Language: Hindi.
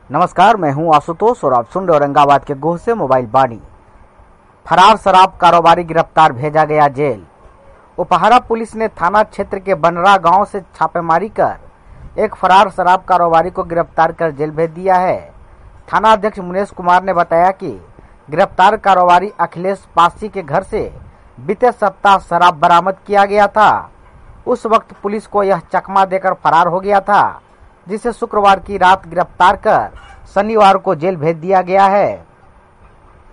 नमस्कार, मैं हूं आशुतोष और आप सुन रहे औरंगाबाद के गोह से मोबाइल बानी। फरार शराब कारोबारी गिरफ्तार, भेजा गया जेल। उपहारा पुलिस ने थाना क्षेत्र के बनरा गांव से छापेमारी कर एक फरार शराब कारोबारी को गिरफ्तार कर जेल भेज दिया है। थाना अध्यक्ष मुनेश कुमार ने बताया कि गिरफ्तार कारोबारी अखिलेश पासी के घर से बीते सप्ताह शराब बरामद किया गया था। उस वक्त पुलिस को यह चकमा देकर फरार हो गया था, जिसे शुक्रवार की रात गिरफ्तार कर शनिवार को जेल भेज दिया गया है।